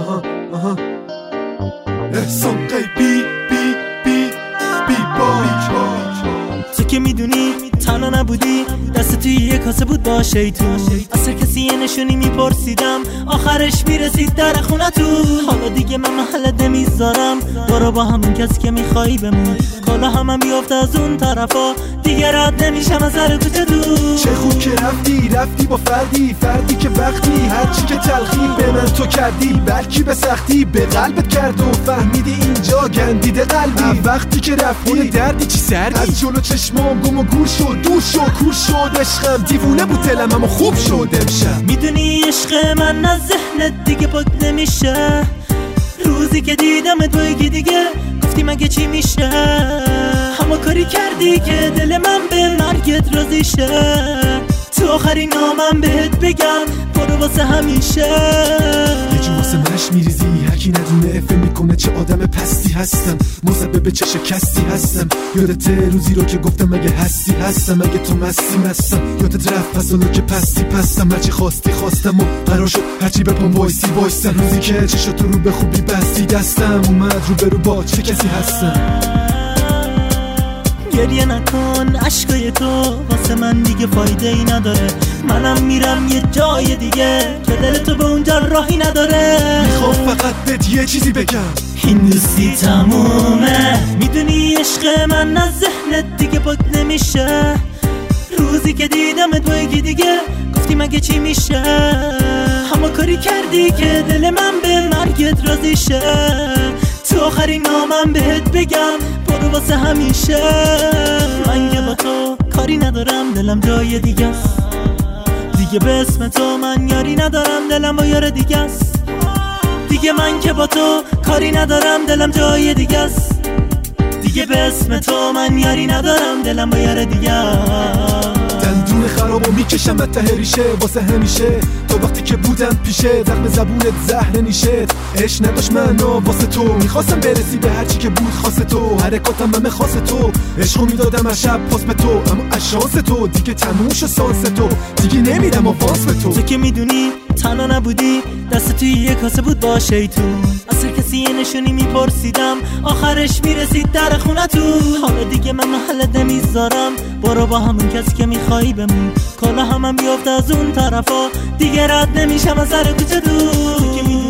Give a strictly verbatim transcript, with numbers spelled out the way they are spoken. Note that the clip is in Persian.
آها آها احسان قیبی بی بی بی باج. تو که میدونی تنها نبودی، دست توی یه کاسه بود با شیطون. اصلا کسی یه نشونی میپرسیدم، آخرش میرسید در خونه تو. حالا دیگه من محلت نمیذارم، برو با همون کسی که میخوایی بمون. کالا همم بیافته از اون طرفا، دیگه رد نمیشم از هر کوچه دور. چه خوب که رفتی رفتی با فردی، فردی که وقتی هرچی که تلخی به من تو کردی، بلکی به سختی به قلبت کرد و فهمیدی اینجا گندیده قلبی. وقتی که رفتی دردی چی سردی، از جلو چشمام گم و گور شد، دور شد کور شد عشقم. دیوونه بود دلم اما خوب شد امشب. میدونی عشق من از ذهنت دیگه پاک نمیشه، روزی که دیدم توی دیگه گفتی مگه چی میشه. همه کاری کردی که دل من به مرگت راضی شه، تو آخرین نامم بهت بگم برو واسه همیشه. یه جو واسه منش میریزی، هرکی ندونه افه میکنه چه آدم پستی هستم. مذبه به چه شکستی هستم. یادت روزی رو که گفتم مگه هستی هستم، مگه تو مستی مستم. یادت رفت از اونو که پستی پستم، هرچی خواستی خواستم و قرار شد هرچی بپام وایسی وایستم. روزی که چشاتو رو به خوبی بستی دستم اومد رو برو با چه کسی هستم. گریه نکن عشقای تو واسه من دیگه فایده ای نداره، منم میرم یه جای دیگه که دل تو به اونجا راهی نداره. میخوام فقط بهت یه چیزی بگم، این دوستی تمومه. میدونی عشق من از ذهنت دیگه پاک نمیشه، روزی که دیدم توی دیگه گفتی مگه چی میشه. همه کاری کردی که دل من به مرگت راضی شه، تو آخرین نامم بهت بگم برو واسه همیشه. من که با تو کاری ندارم، دلم جای دیگه است دیگه، به اسم تو من یاری ندارم، دلم با یار دیگه است دیگه. من که با تو کاری ندارم، دلم جای دیگه است دیگه، به اسم تو من یاری ندارم، دلم با یار دیگه است. دندون خرابو میکشم از ته ریشه واسه همیشه، تا وقتی که بودم پیشه زخم زبونت زهر نیشه. عشق نداشت معنا واسه تو، میخواستم برسی به هرچی که بود خاصه تو، حرکاتم همه خاصه تو. عشقو میدادم از شب پاس به تو، اما از شانس تو دیگه تموم شد سانس تو، دیگه نمیدم آواز به تو. تو که میدونی تنها نبودی، دست توی یه کاسه بود با شیطون. اصلا کسی یه نشونی میپرسیدم، آخرش میرسید در خونه تو. حالا دیگه من محلت نمیذارم، برو با همون کسی که میخوایی بمون. کالا همم بیافته از اون طرفا، دیگه رد نمیشم از هر کوچه دور.